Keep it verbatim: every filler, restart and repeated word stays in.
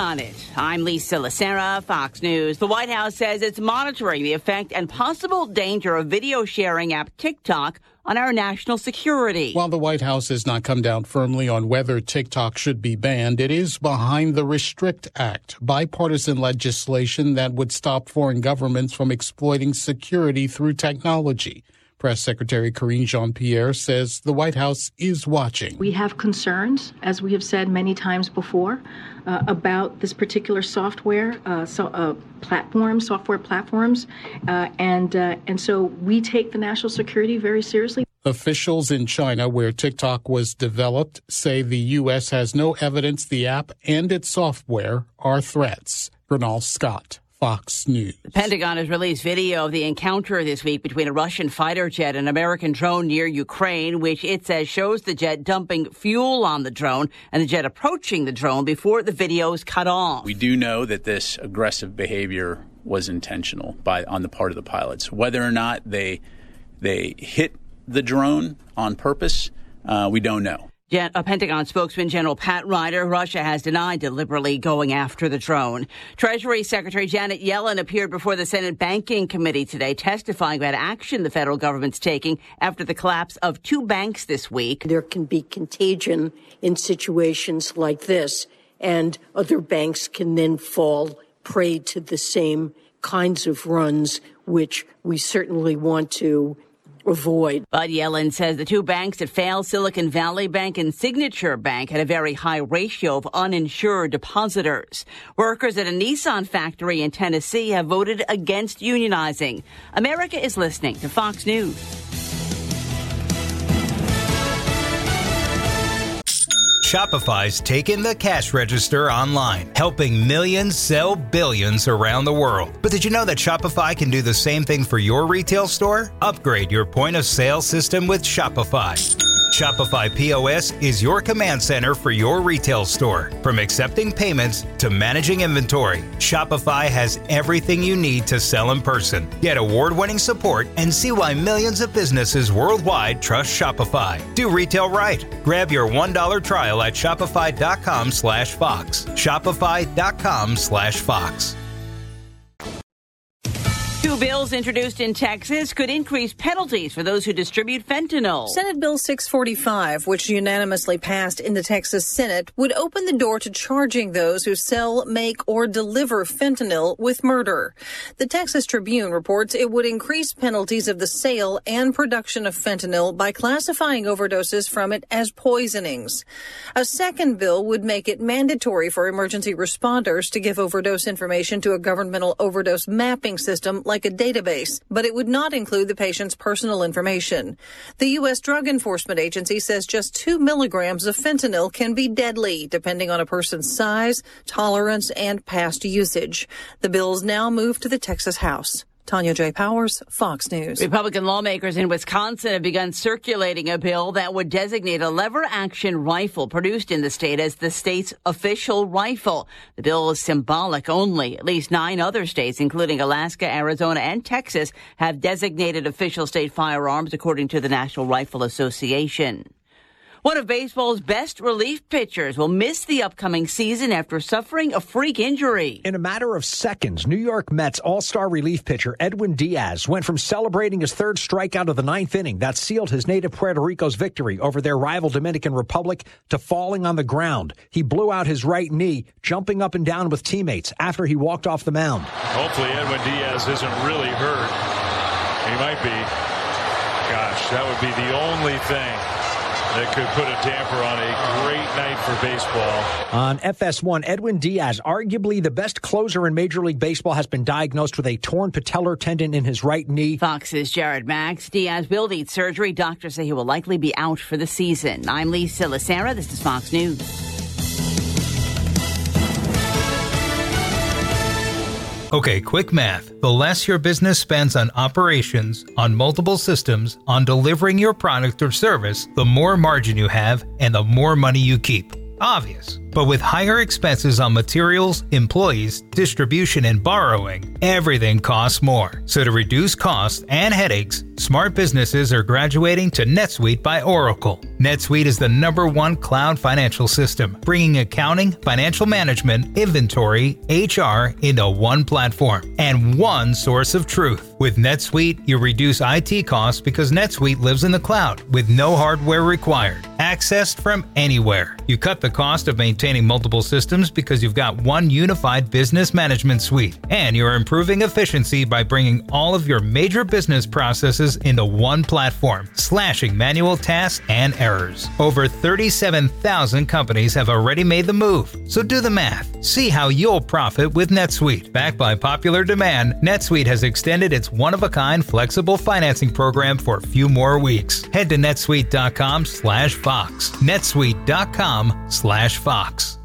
on it. I'm Lisa Lacera, Fox News. The White House says it's monitoring the effect and possible danger of video sharing app TikTok on our national security. While the White House has not come down firmly on whether TikTok should be banned, it is behind the Restrict Act, bipartisan legislation that would stop foreign governments from exploiting security through technology. Press Secretary Karine Jean-Pierre says the White House is watching. We have concerns, as we have said many times before, uh, about this particular software, uh, so, uh, platforms, software platforms, uh, and uh, and so we take the national security very seriously. Officials in China, where TikTok was developed, say the U S has no evidence the app and its software are threats. Bernal Scott, Fox News. The Pentagon has released video of the encounter this week between a Russian fighter jet and an American drone near Ukraine, which it says shows the jet dumping fuel on the drone and the jet approaching the drone before the video is cut off. We do know that this aggressive behavior was intentional by on the part of the pilots. Whether or not they they hit the drone on purpose, uh, we don't know. Gen- a Pentagon spokesman, General Pat Ryder, Russia has denied deliberately going after the drone. Treasury Secretary Janet Yellen appeared before the Senate Banking Committee today, testifying about action the federal government's taking after the collapse of two banks this week. There can be contagion in situations like this, and other banks can then fall prey to the same kinds of runs, which we certainly want to avoid. But Yellen says the two banks that failed, Silicon Valley Bank and Signature Bank, had a very high ratio of uninsured depositors. Workers at a Nissan factory in Tennessee have voted against unionizing. America is listening to Fox News. Shopify's taken the cash register online, helping millions sell billions around the world. But did you know that Shopify can do the same thing for your retail store? Upgrade your point of sale system with Shopify. Shopify P O S is your command center for your retail store. From accepting payments to managing inventory, Shopify has everything you need to sell in person. Get award-winning support and see why millions of businesses worldwide trust Shopify. Do retail right. Grab your one dollar trial at shopify.com slash Fox. Shopify.com slash Fox. Two bills introduced in Texas could increase penalties for those who distribute fentanyl. Senate Bill six forty-five, which unanimously passed in the Texas Senate, would open the door to charging those who sell, make, or deliver fentanyl with murder. The Texas Tribune reports it would increase penalties of the sale and production of fentanyl by classifying overdoses from it as poisonings. A second bill would make it mandatory for emergency responders to give overdose information to a governmental overdose mapping system like a database, but it would not include the patient's personal information. The U S Drug Enforcement Agency says just two milligrams of fentanyl can be deadly, depending on a person's size, tolerance, and past usage. The bills now move to the Texas House. Tanya J. Powers, Fox News. Republican lawmakers in Wisconsin have begun circulating a bill that would designate a lever-action rifle produced in the state as the state's official rifle. The bill is symbolic only. At least nine other states, including Alaska, Arizona, and Texas, have designated official state firearms, according to the National Rifle Association. One of baseball's best relief pitchers will miss the upcoming season after suffering a freak injury. In a matter of seconds, New York Mets all-star relief pitcher Edwin Diaz went from celebrating his third strikeout of the ninth inning that sealed his native Puerto Rico's victory over their rival Dominican Republic to falling on the ground. He blew out his right knee, jumping up and down with teammates after he walked off the mound. Hopefully Edwin Diaz isn't really hurt. He might be. Gosh, that would be the only thing that could put a damper on a great night for baseball. On F S one, Edwin Diaz, arguably the best closer in Major League Baseball, has been diagnosed with a torn patellar tendon in his right knee. Fox's Jared Max. Diaz will need surgery. Doctors say he will likely be out for the season. I'm Lisa Lacera. This is Fox News. Okay, quick math. The less your business spends on operations, on multiple systems, on delivering your product or service, the more margin you have and the more money you keep. Obvious. But with higher expenses on materials, employees, distribution, and borrowing, everything costs more. So to reduce costs and headaches, smart businesses are graduating to NetSuite by Oracle. NetSuite is the number one cloud financial system, bringing accounting, financial management, inventory, H R into one platform and one source of truth. With NetSuite, you reduce I T costs because NetSuite lives in the cloud with no hardware required, accessed from anywhere. You cut the cost of maintaining multiple systems because you've got one unified business management suite, and you're improving efficiency by bringing all of your major business processes into one platform, slashing manual tasks and errors. Over thirty-seven thousand companies have already made the move, so do the math. See how you'll profit with NetSuite. Backed by popular demand, NetSuite has extended its one-of-a-kind flexible financing program for a few more weeks. Head to netsuite dot com slash Fox. netsuite dot com slash Fox.